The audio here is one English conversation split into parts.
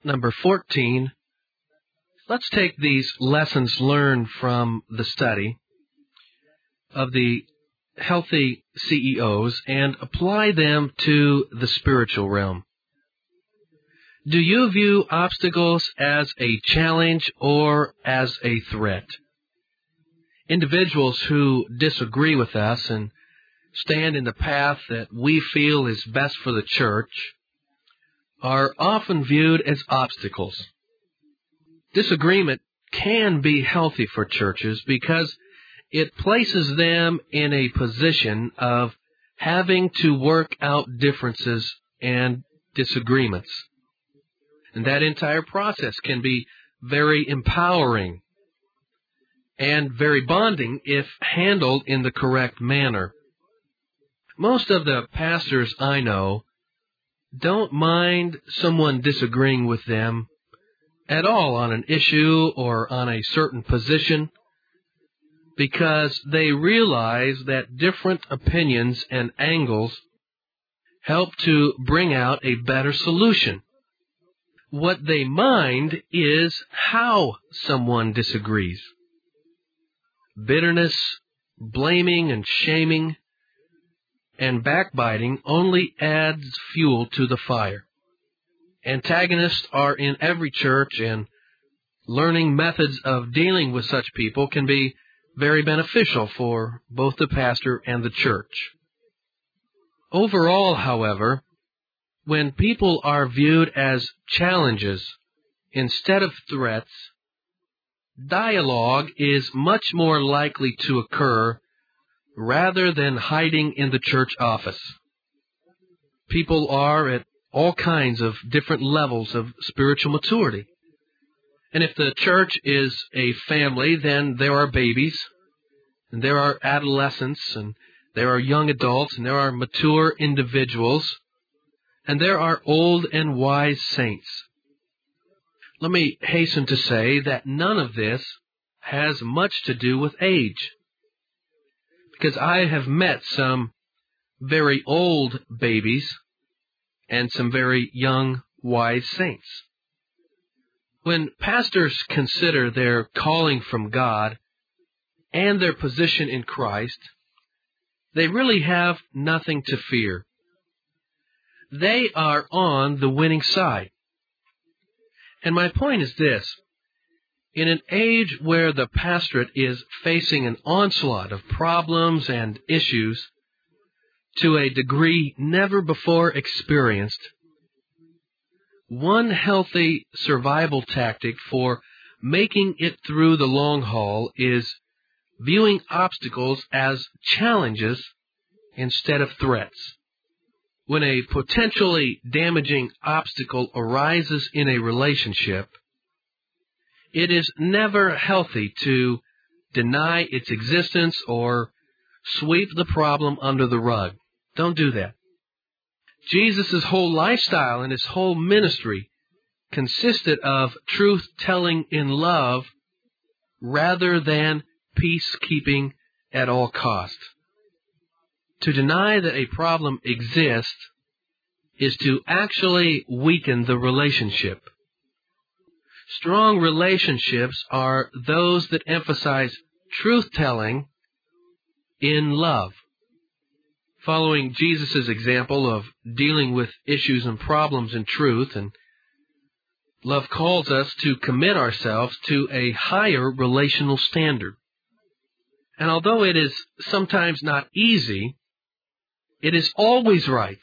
number 14, let's take these lessons learned from the study of the healthy CEOs and apply them to the spiritual realm. Do you view obstacles as a challenge or as a threat? Individuals who disagree with us and stand in the path that we feel is best for the church are often viewed as obstacles. Disagreement can be healthy for churches because it places them in a position of having to work out differences and disagreements. And that entire process can be very empowering and very bonding if handled in the correct manner. Most of the pastors I know don't mind someone disagreeing with them at all on an issue or on a certain position because they realize that different opinions and angles help to bring out a better solution. What they mind is how someone disagrees. Bitterness, blaming and shaming, and backbiting only adds fuel to the fire. Antagonists are in every church, and learning methods of dealing with such people can be very beneficial for both the pastor and the church. Overall, however, when people are viewed as challenges instead of threats, dialogue is much more likely to occur rather than hiding in the church office. People are at all kinds of different levels of spiritual maturity. And if the church is a family, then there are babies, and there are adolescents, and there are young adults, and there are mature individuals, and there are old and wise saints. Let me hasten to say that none of this has much to do with age, because I have met some very old babies and some very young, wise saints. When pastors consider their calling from God and their position in Christ, they really have nothing to fear. They are on the winning side. And my point is this. In an age where the pastorate is facing an onslaught of problems and issues to a degree never before experienced, one healthy survival tactic for making it through the long haul is viewing obstacles as challenges instead of threats. When a potentially damaging obstacle arises in a relationship, it is never healthy to deny its existence or sweep the problem under the rug. Don't do that. Jesus' whole lifestyle and his whole ministry consisted of truth-telling in love rather than peacekeeping at all costs. To deny that a problem exists is to actually weaken the relationship. Strong relationships are those that emphasize truth-telling in love. Following Jesus' example of dealing with issues and problems in truth, and love calls us to commit ourselves to a higher relational standard. And although it is sometimes not easy, it is always right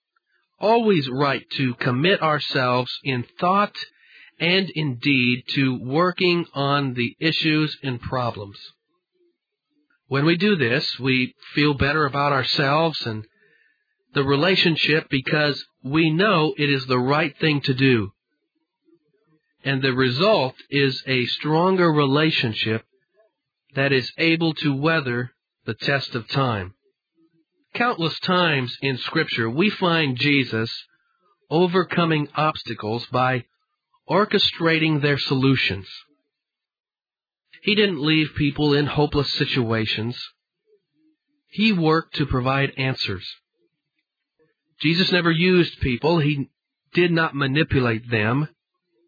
to commit ourselves in thought and in deed to working on the issues and problems. When we do this, we feel better about ourselves and the relationship because we know it is the right thing to do. And the result is a stronger relationship that is able to weather the test of time. Countless times in Scripture, we find Jesus overcoming obstacles by orchestrating their solutions. He didn't leave people in hopeless situations. He worked to provide answers. Jesus never used people. He did not manipulate them.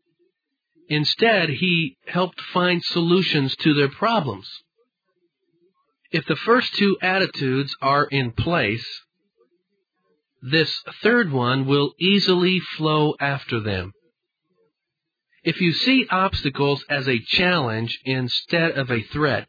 Instead, he helped find solutions to their problems. If the first two attitudes are in place, this third one will easily flow after them. If you see obstacles as a challenge instead of a threat,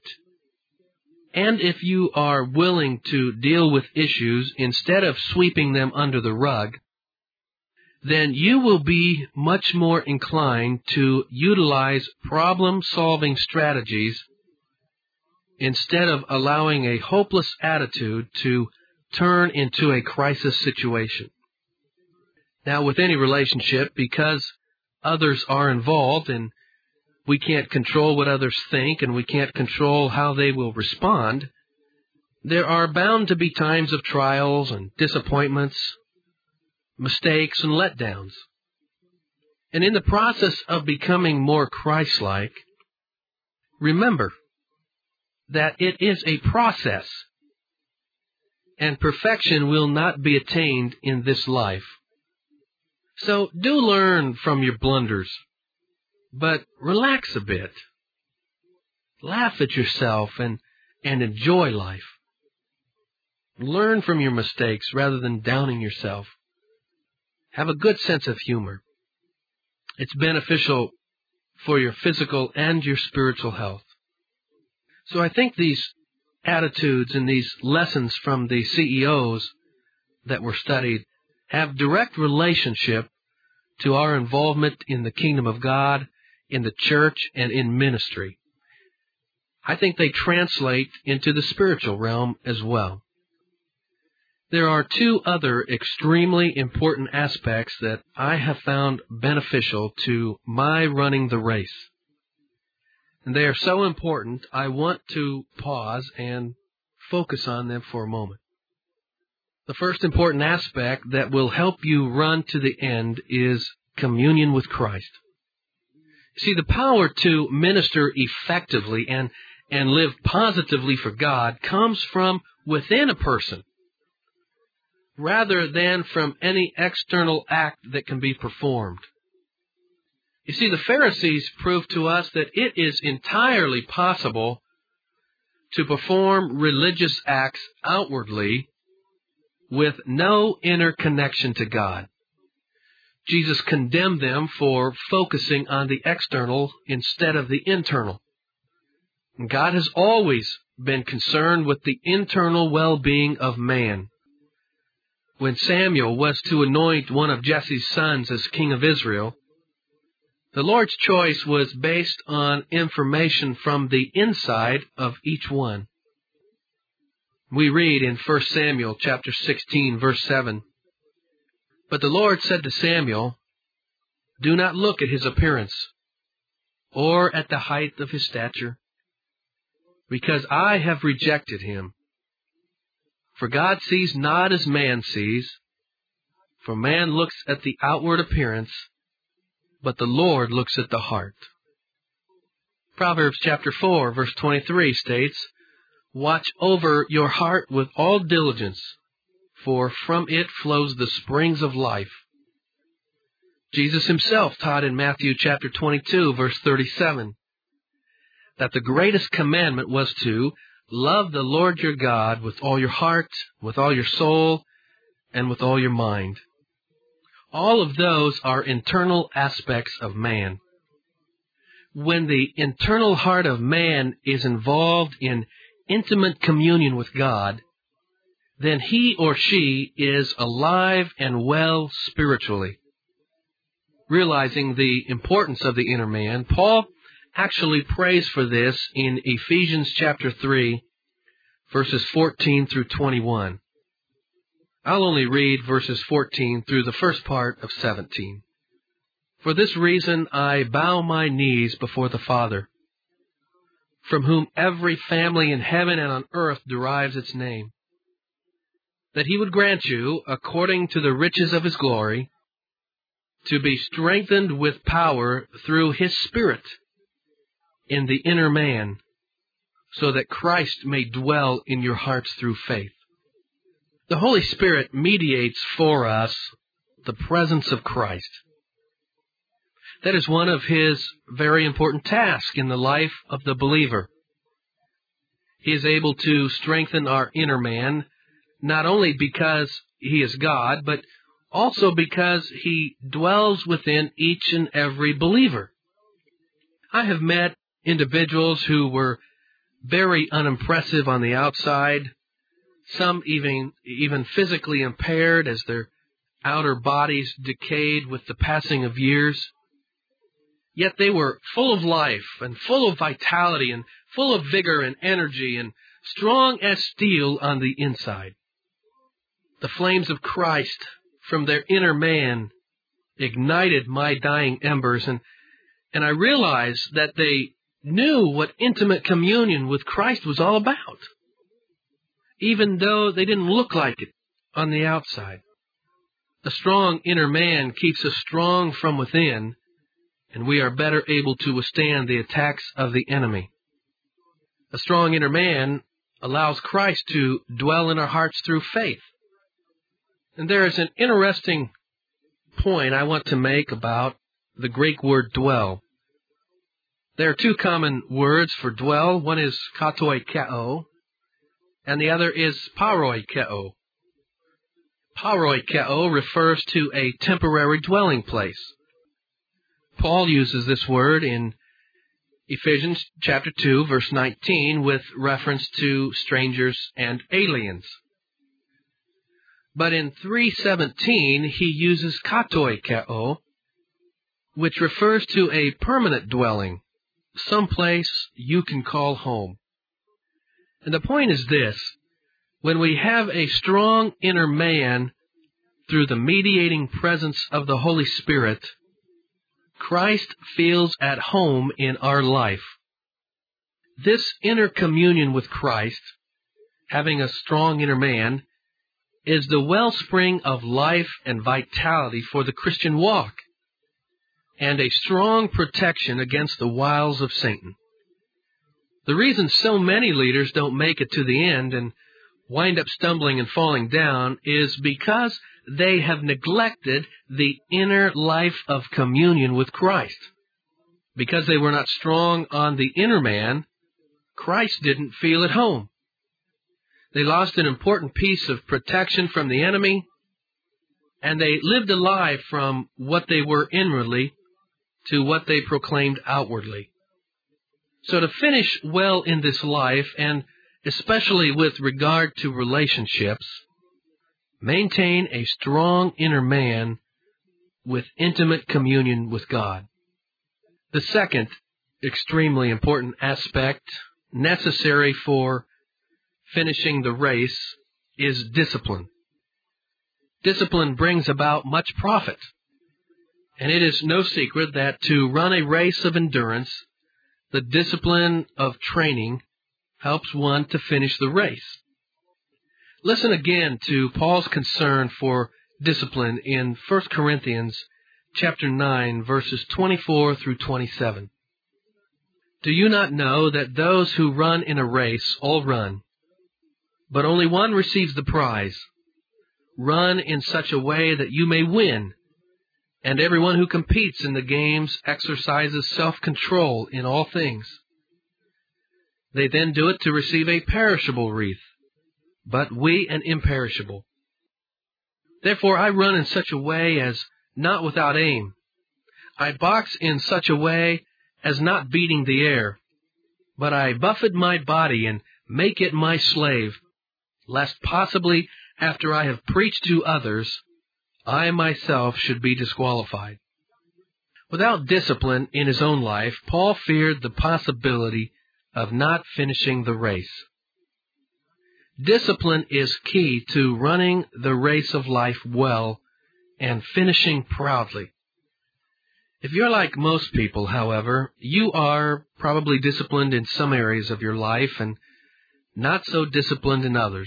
and if you are willing to deal with issues instead of sweeping them under the rug, then you will be much more inclined to utilize problem-solving strategies instead of allowing a hopeless attitude to turn into a crisis situation. Now, with any relationship, because others are involved and we can't control what others think and we can't control how they will respond, there are bound to be times of trials and disappointments, mistakes and letdowns. And in the process of becoming more Christ-like, remember that it is a process, and perfection will not be attained in this life. So do learn from your blunders, but relax a bit. Laugh at yourself and enjoy life. Learn from your mistakes rather than downing yourself. Have a good sense of humor. It's beneficial for your physical and your spiritual health. So I think these attitudes and these lessons from the CEOs that were studied have direct relationship to our involvement in the kingdom of God, in the church, and in ministry. I think they translate into the spiritual realm as well. There are two other extremely important aspects that I have found beneficial to my running the race. And they are so important, I want to pause and focus on them for a moment. The first important aspect that will help you run to the end is communion with Christ. See, the power to minister effectively and live positively for God comes from within a person, rather than from any external act that can be performed. You see, the Pharisees proved to us that it is entirely possible to perform religious acts outwardly with no inner connection to God. Jesus condemned them for focusing on the external instead of the internal. God has always been concerned with the internal well-being of man. When Samuel was to anoint one of Jesse's sons as king of Israel, the Lord's choice was based on information from the inside of each one. We read in 1 Samuel chapter 16, verse 7, "But the Lord said to Samuel, 'Do not look at his appearance, or at the height of his stature, because I have rejected him. For God sees not as man sees, for man looks at the outward appearance, but the Lord looks at the heart.'" Proverbs chapter 4, verse 23 states, "Watch over your heart with all diligence, for from it flows the springs of life." Jesus himself taught in Matthew chapter 22, verse 37, that the greatest commandment was to love the Lord your God with all your heart, with all your soul, and with all your mind. All of those are internal aspects of man. When the internal heart of man is involved in intimate communion with God, then he or she is alive and well spiritually. Realizing the importance of the inner man, Paul actually prays for this in Ephesians chapter 3, verses 14 through 21. I'll only read verses 14 through the first part of 17. "For this reason I bow my knees before the Father, from whom every family in heaven and on earth derives its name, that he would grant you, according to the riches of his glory, to be strengthened with power through his Spirit in the inner man, so that Christ may dwell in your hearts through faith." The Holy Spirit mediates for us the presence of Christ. That is one of His very important tasks in the life of the believer. He is able to strengthen our inner man, not only because He is God, but also because He dwells within each and every believer. I have met individuals who were very unimpressive on the outside, some even physically impaired as their outer bodies decayed with the passing of years. Yet they were full of life and full of vitality and full of vigor and energy and strong as steel on the inside. The flames of Christ from their inner man ignited my dying embers, and I realized that they knew what intimate communion with Christ was all about, even though they didn't look like it on the outside. A strong inner man keeps us strong from within, and we are better able to withstand the attacks of the enemy. A strong inner man allows Christ to dwell in our hearts through faith. And there is an interesting point I want to make about the Greek word dwell. There are two common words for dwell. One is katoikeo, and the other is paroikeo. Paroikeo refers to a temporary dwelling place. Paul uses this word in Ephesians chapter 2, verse 19, with reference to strangers and aliens. But in 3:17, he uses katoikeo, which refers to a permanent dwelling, someplace you can call home. And the point is this: when we have a strong inner man through the mediating presence of the Holy Spirit, Christ feels at home in our life. This inner communion with Christ, having a strong inner man, is the wellspring of life and vitality for the Christian walk, and a strong protection against the wiles of Satan. The reason so many leaders don't make it to the end and wind up stumbling and falling down is because they have neglected the inner life of communion with Christ. Because they were not strong on the inner man, Christ didn't feel at home. They lost an important piece of protection from the enemy, and they lived a lie from what they were inwardly to what they proclaimed outwardly. So to finish well in this life, and especially with regard to relationships, maintain a strong inner man with intimate communion with God. The second extremely important aspect necessary for finishing the race is discipline. Discipline brings about much profit, and it is no secret that to run a race of endurance, the discipline of training helps one to finish the race. Listen again to Paul's concern for discipline in 1 Corinthians chapter 9, verses 24 through 27. Do you not know that those who run in a race all run, but only one receives the prize? Run in such a way that you may win. And everyone who competes in the games exercises self-control in all things. They then do it to receive a perishable wreath, but we an imperishable. Therefore I run in such a way as not without aim. I box in such a way as not beating the air, but I buffet my body and make it my slave, lest possibly after I have preached to others, I myself should be disqualified. Without discipline in his own life, Paul feared the possibility of not finishing the race. Discipline is key to running the race of life well and finishing proudly. If you're like most people, however, you are probably disciplined in some areas of your life and not so disciplined in others.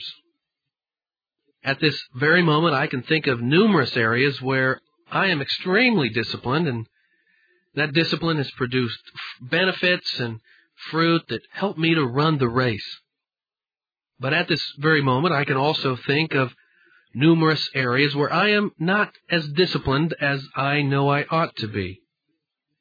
At this very moment, I can think of numerous areas where I am extremely disciplined, and that discipline has produced benefits and fruit that help me to run the race. But at this very moment, I can also think of numerous areas where I am not as disciplined as I know I ought to be.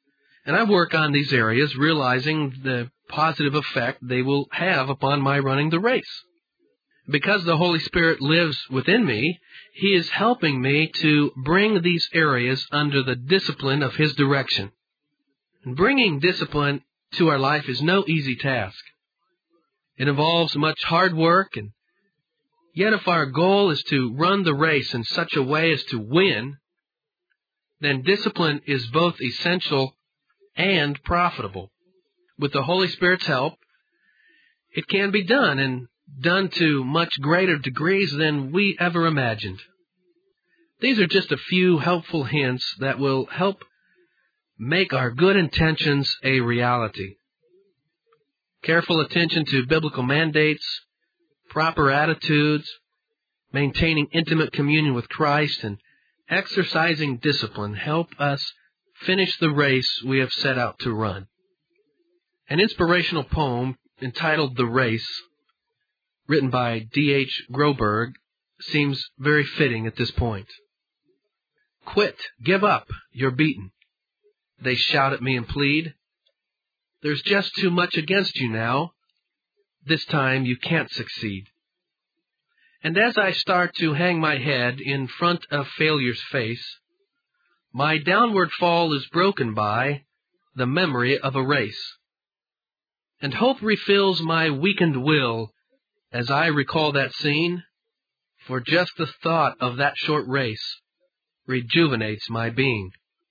And I work on these areas, realizing the positive effect they will have upon my running the race. Because the Holy Spirit lives within me, He is helping me to bring these areas under the discipline of His direction. And bringing discipline to our life is no easy task. It involves much hard work, and yet if our goal is to run the race in such a way as to win, then discipline is both essential and profitable. With the Holy Spirit's help, it can be done, and done to much greater degrees than we ever imagined. These are just a few helpful hints that will help make our good intentions a reality. Careful attention to biblical mandates, proper attitudes, maintaining intimate communion with Christ, and exercising discipline help us finish the race we have set out to run. An inspirational poem entitled The Race, written by D.H. Groberg, seems very fitting at this point. Quit, give up, you're beaten. They shout at me and plead. There's just too much against you now. This time you can't succeed. And as I start to hang my head in front of failure's face, my downward fall is broken by the memory of a race. And hope refills my weakened will as I recall that scene, for just the thought of that short race rejuvenates my being.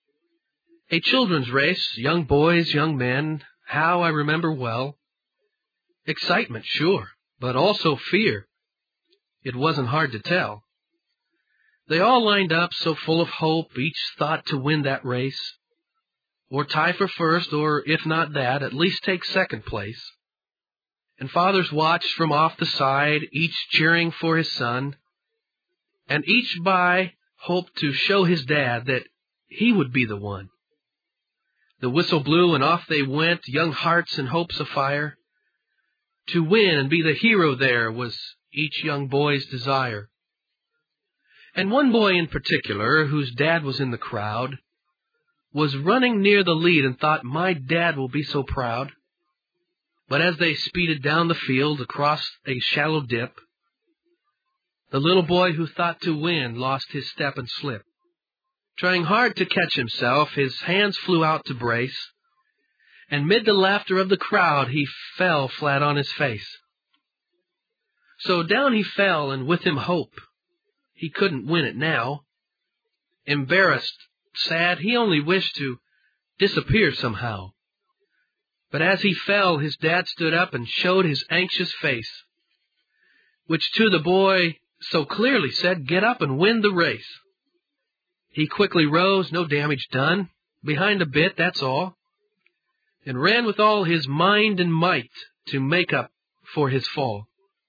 A children's race, young boys, young men, how I remember well. Excitement, sure, but also fear. It wasn't hard to tell. They all lined up so full of hope, each thought to win that race, or tie for first, or if not that, at least take second place. And fathers watched from off the side, each cheering for his son, and each by hoped to show his dad that he would be the one. The whistle blew and off they went, young hearts and hopes afire. To win and be the hero there was each young boy's desire. And one boy in particular, whose dad was in the crowd, was running near the lead and thought, my dad will be so proud. But as they speeded down the field across a shallow dip, the little boy who thought to win lost his step and slipped. Trying hard to catch himself, his hands flew out to brace, and mid the laughter of the crowd, he fell flat on his face. So down he fell, and with him hope. He couldn't win it now. Embarrassed, sad, he only wished to disappear somehow. But as he fell, his dad stood up and showed his anxious face, which to the boy so clearly said, get up and win the race. He quickly rose, no damage done, behind a bit, that's all, and ran with all his mind and might to make up for his fall.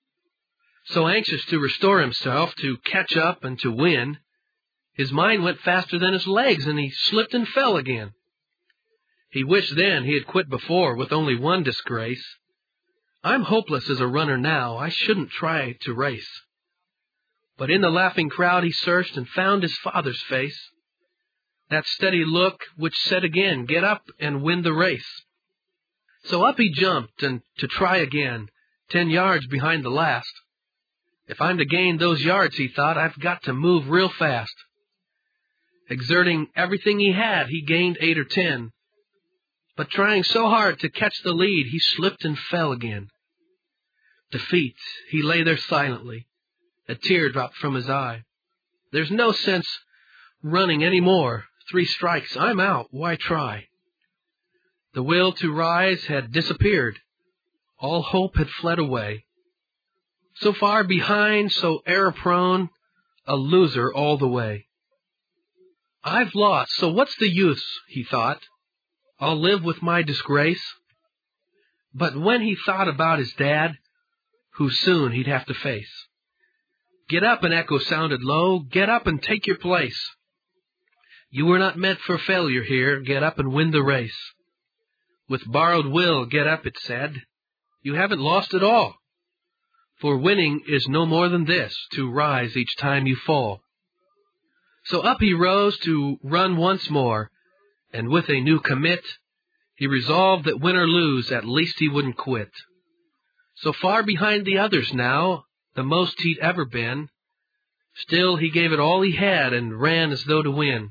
So anxious to restore himself, to catch up and to win, his mind went faster than his legs, and he slipped and fell again. He wished then he had quit before with only one disgrace. I'm hopeless as a runner now, I shouldn't try to race. But in the laughing crowd he searched and found his father's face, that steady look which said again, get up and win the race. So up he jumped, and to try again, 10 yards behind the last. If I'm to gain those yards, he thought, I've got to move real fast. Exerting everything he had, he gained 8 or 10. But trying so hard to catch the lead, he slipped and fell again. Defeat, he lay there silently. A tear dropped from his eye. There's no sense running any more. 3 strikes, I'm out, why try? The will to rise had disappeared. All hope had fled away. So far behind, so error-prone, a loser all the way. I've lost, so what's the use, he thought. I'll live with my disgrace. But when he thought about his dad, who soon he'd have to face. Get up, an echo sounded low. Get up and take your place. You were not meant for failure here. Get up and win the race. With borrowed will, get up, it said. You haven't lost at all. For winning is no more than this, to rise each time you fall. So up he rose to run once more, and with a new commit, He resolved that win or lose, at least he wouldn't quit. So far behind the others now, the most he'd ever been, still he gave it all he had and ran as though to win.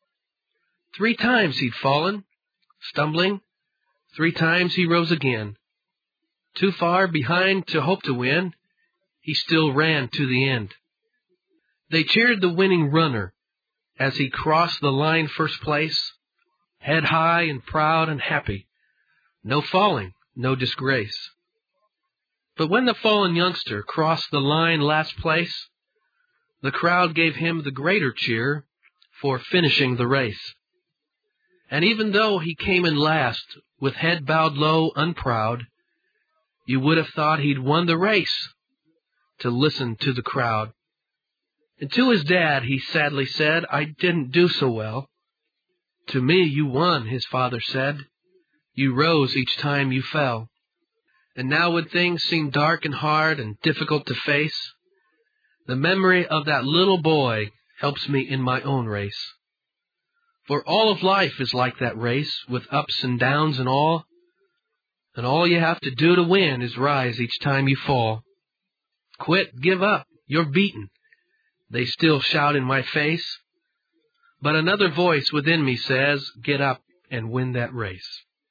3 times he'd fallen, stumbling. 3 times he rose again. Too far behind to hope to win, he still ran to the end. They cheered the winning runner as he crossed the line first place, head high and proud and happy. No falling, no disgrace. But when the fallen youngster crossed the line last place, the crowd gave him the greater cheer for finishing the race. And even though he came in last, with head bowed low, unproud, you would have thought he'd won the race, to listen to the crowd. And to his dad he sadly said, "I didn't do so well." "To me you won," his father said. "You rose each time you fell. And now when things seem dark and hard and difficult to face, the memory of that little boy helps me in my own race. For all of life is like that race, with ups and downs and all you have to do to win is rise each time you fall. Quit, give up, you're beaten," they still shout in my face. But another voice within me says, "Get up and win that race."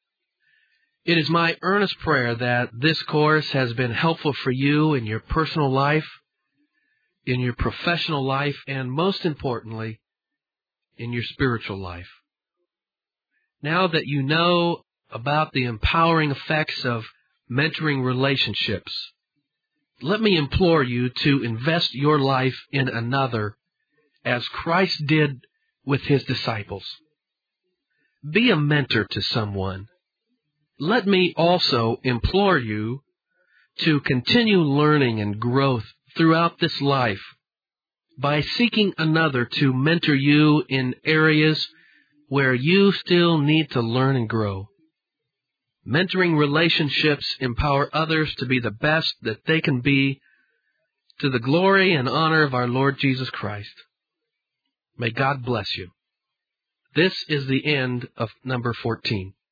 It is my earnest prayer that this course has been helpful for you in your personal life, in your professional life, and most importantly, in your spiritual life. Now that you know about the empowering effects of mentoring relationships, let me implore you to invest your life in another as Christ did with his disciples. Be a mentor to someone. Let me also implore you to continue learning and growth throughout this life by seeking another to mentor you in areas where you still need to learn and grow. Mentoring relationships empower others to be the best that they can be, to the glory and honor of our Lord Jesus Christ. May God bless you. This is the end of number 14.